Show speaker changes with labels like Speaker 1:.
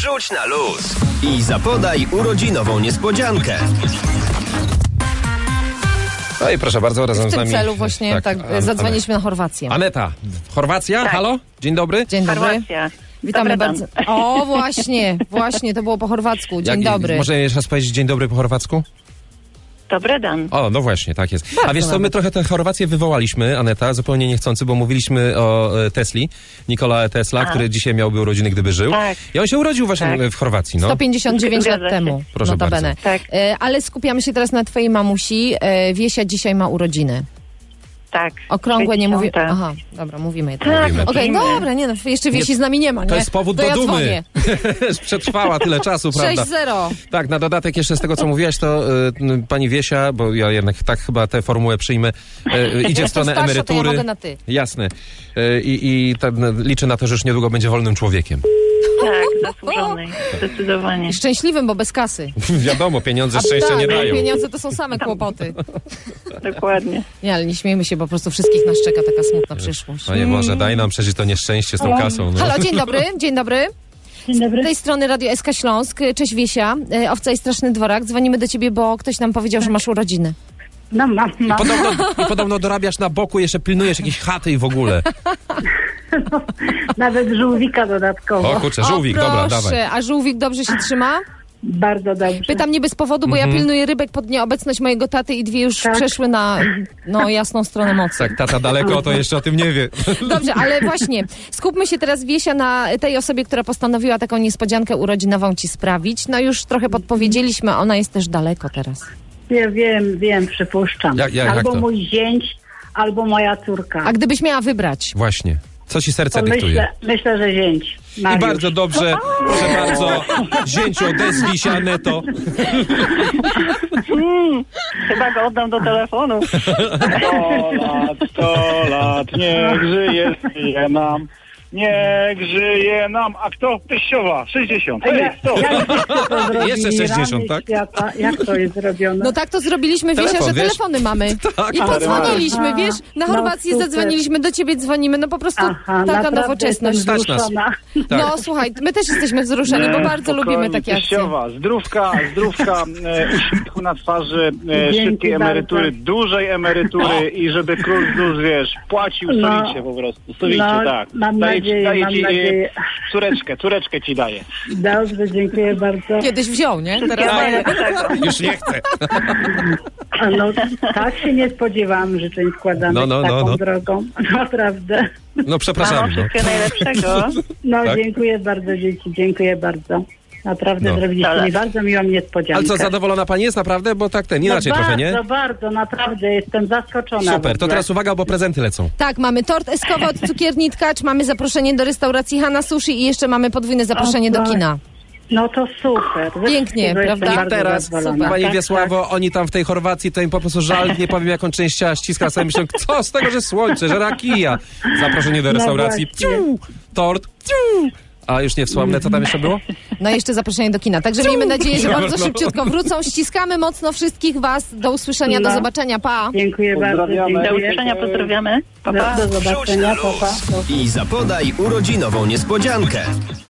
Speaker 1: Wrzuć na luz i zapodaj urodzinową niespodziankę.
Speaker 2: No i proszę bardzo, razem
Speaker 3: W
Speaker 2: z
Speaker 3: tym
Speaker 2: nami...
Speaker 3: celu właśnie zadzwoniliśmy na Chorwację.
Speaker 2: Aneta, Chorwacja?
Speaker 4: Tak.
Speaker 2: Halo? Dzień dobry.
Speaker 3: Dzień dobry.
Speaker 4: Chorwacja.
Speaker 3: Witamy
Speaker 4: Dobry
Speaker 3: bardzo. O, właśnie, to było po chorwacku. Dzień dobry.
Speaker 2: Może jeszcze raz powiedzieć dzień dobry po chorwacku?
Speaker 4: Dobry dan.
Speaker 2: O, no właśnie, tak jest.
Speaker 3: Bardzo
Speaker 2: A wiesz co, my
Speaker 3: nawet.
Speaker 2: trochę tę Chorwację wywołaliśmy, Aneta, zupełnie niechcący, bo mówiliśmy o Tesli, Nikola Tesla, który dzisiaj miałby urodziny, gdyby żył.
Speaker 4: Tak.
Speaker 2: I on się urodził właśnie
Speaker 4: Tak.
Speaker 2: w Chorwacji, no.
Speaker 3: 159 lat
Speaker 4: Zgadza się.
Speaker 3: temu,
Speaker 2: Proszę
Speaker 3: notabene.
Speaker 2: bardzo.
Speaker 4: Tak.
Speaker 3: Ale skupiamy się teraz na twojej mamusi. Wiesia dzisiaj ma urodziny.
Speaker 4: Tak.
Speaker 3: Okrągłe nie mówię.
Speaker 4: 60.
Speaker 3: Aha, dobra, mówimy je.
Speaker 4: Tak,
Speaker 2: Mówimy.
Speaker 3: Okej,
Speaker 4: mówimy.
Speaker 3: dobra, nie no, jeszcze Wiesi z nami nie ma, nie?
Speaker 2: To jest powód
Speaker 3: To
Speaker 2: do
Speaker 3: ja
Speaker 2: dumy.
Speaker 3: dzwonię.
Speaker 2: Przetrwała tyle czasu, prawda?
Speaker 3: 6-0.
Speaker 2: Tak, na dodatek jeszcze z tego, co mówiłaś, to pani Wiesia, bo ja jednak tak chyba tę formułę przyjmę, idzie w stronę
Speaker 3: starsza, to ja
Speaker 2: emerytury.
Speaker 3: mogę na ty.
Speaker 2: Jasne. I liczy na to, że już niedługo będzie wolnym człowiekiem.
Speaker 4: Tak, zasłużonej. Zdecydowanie.
Speaker 3: Szczęśliwym, bo bez kasy.
Speaker 2: Wiadomo, pieniądze szczęścia
Speaker 3: tak,
Speaker 2: nie dają.
Speaker 3: pieniądze to są same kłopoty.
Speaker 4: Dokładnie.
Speaker 3: Nie, ale nie śmiejmy się, bo po prostu wszystkich nas czeka taka smutna przyszłość.
Speaker 2: Panie Boże, daj nam przeżyć to nieszczęście z tą kasą. No.
Speaker 3: Halo, dzień dobry, dzień dobry.
Speaker 5: Dzień dobry.
Speaker 3: Z tej strony Radio SK Śląsk. Cześć Wiesia, Owca i Straszny Dworak. Dzwonimy do ciebie, bo ktoś nam powiedział, że masz urodziny.
Speaker 5: No mam.
Speaker 2: Podobno dorabiasz na boku, jeszcze pilnujesz jakiejś chaty i w ogóle.
Speaker 5: Nawet żółwika dodatkowo.
Speaker 2: O kurczę, żółwik,
Speaker 3: o,
Speaker 2: dobra,
Speaker 3: proszę.
Speaker 2: dawaj.
Speaker 3: A żółwik dobrze się trzyma?
Speaker 5: Bardzo dobrze.
Speaker 3: Pytam nie bez powodu, bo ja pilnuję rybek pod nieobecność mojego taty i dwie już
Speaker 5: Tak.
Speaker 3: przeszły na jasną stronę mocy.
Speaker 2: Tak, tata daleko, to jeszcze o tym nie wie.
Speaker 3: Dobrze, ale właśnie, skupmy się teraz, Wiesia, na tej osobie, która postanowiła taką niespodziankę urodzinową ci sprawić. No już trochę podpowiedzieliśmy, ona jest też daleko teraz.
Speaker 5: Ja wiem, przypuszczam.
Speaker 2: Jak
Speaker 5: albo
Speaker 2: to?
Speaker 5: mój zięć, albo moja córka.
Speaker 3: A gdybyś miała wybrać?
Speaker 2: Właśnie. Co ci serce
Speaker 5: To
Speaker 2: dyktuje?
Speaker 5: myślę, że zięć.
Speaker 2: I
Speaker 5: Mariusz.
Speaker 2: bardzo dobrze, proszę bardzo. Zięciu, odezwij się, Aneto.
Speaker 4: Chyba go oddam do telefonu.
Speaker 6: 100 lat, niech żyje nam. Niech żyje nam. A kto? Teściowa, 60. Hej, 100.
Speaker 5: Jak to zrobili?
Speaker 2: Jeszcze 60,
Speaker 5: Rany
Speaker 2: tak?
Speaker 5: Świata. Jak to jest zrobione?
Speaker 3: No tak to zrobiliśmy, Wiesia,
Speaker 2: Telefon,
Speaker 3: że
Speaker 2: wiesz?
Speaker 3: telefony mamy.
Speaker 2: Tak,
Speaker 3: I
Speaker 2: ale
Speaker 3: podzwoniliśmy, wiesz? Na
Speaker 5: No,
Speaker 3: Chorwację
Speaker 5: super.
Speaker 3: zadzwoniliśmy, do ciebie dzwonimy. No po prostu taka
Speaker 5: naprawdę
Speaker 3: nowoczesność.
Speaker 5: jestem
Speaker 2: Stać nas.
Speaker 5: wzruszona.
Speaker 2: Tak.
Speaker 3: No słuchaj, my też jesteśmy wzruszeni, bo bardzo lubimy takie akcje.
Speaker 6: Teściowa, zdrówka, uśmiechu na twarzy,
Speaker 5: Dzięki
Speaker 6: szybkiej emerytury,
Speaker 5: bardzo.
Speaker 6: dużej emerytury i żeby król ZUS, wiesz, płacił
Speaker 5: No.
Speaker 6: solicie po prostu. Solicie,
Speaker 5: No,
Speaker 6: tak.
Speaker 5: mam
Speaker 6: Daję
Speaker 5: nadzieję.
Speaker 6: ci córeczkę ci daję.
Speaker 5: Dobrze, dziękuję bardzo.
Speaker 3: Kiedyś wziął, nie? Teraz daje.
Speaker 2: Już nie chcę.
Speaker 5: No, tak się nie spodziewałam życzeń składanych taką drogą. Naprawdę.
Speaker 2: No
Speaker 4: Mamo,
Speaker 2: przepraszam. No.
Speaker 4: wszystkiego najlepszego.
Speaker 5: No,
Speaker 2: Tak?
Speaker 5: dziękuję bardzo dzieci, dziękuję bardzo. Naprawdę
Speaker 2: No.
Speaker 5: zrobiliście mi bardzo miłą niespodziankę.
Speaker 2: Ale co, zadowolona pani jest naprawdę? Bo tak inaczej
Speaker 5: bardzo,
Speaker 2: trochę, nie?
Speaker 5: Bardzo, naprawdę jestem zaskoczona. w
Speaker 2: Super, to
Speaker 5: ogóle.
Speaker 2: teraz uwaga, bo prezenty lecą.
Speaker 3: Tak, mamy tort eskowy od Cukierni Tkacz, mamy zaproszenie do restauracji Hana Sushi i jeszcze mamy podwójne zaproszenie do kina.
Speaker 5: No to super. Ze
Speaker 3: Pięknie,
Speaker 5: wszystkiego jestem
Speaker 3: prawda?
Speaker 5: bardzo
Speaker 2: Teraz,
Speaker 5: zadowolona.
Speaker 2: pani
Speaker 5: Tak,
Speaker 2: Wiesławo, oni tam w tej Chorwacji, to im po prostu żal, nie powiem jaką część ciała ściska, sobie myślą, co z tego, że słońce, że rakija. Zaproszenie do restauracji,
Speaker 5: właśnie.
Speaker 2: ciu, tort, ciu. A już nie wspomnę, co tam jeszcze było?
Speaker 3: No i jeszcze zaproszenie do kina. Także miejmy nadzieję, że bardzo szybciutko wrócą. Ściskamy mocno wszystkich was. Do usłyszenia, do
Speaker 5: No.
Speaker 3: zobaczenia. Pa!
Speaker 5: Dziękuję bardzo.
Speaker 6: Pozdrawiamy.
Speaker 4: Do
Speaker 5: Dziękuję.
Speaker 4: usłyszenia, pozdrawiamy. Pa, pa.
Speaker 5: Do
Speaker 1: Wrzuć
Speaker 5: zobaczenia.
Speaker 1: na
Speaker 5: Pa, pa.
Speaker 1: luz i zapodaj urodzinową niespodziankę.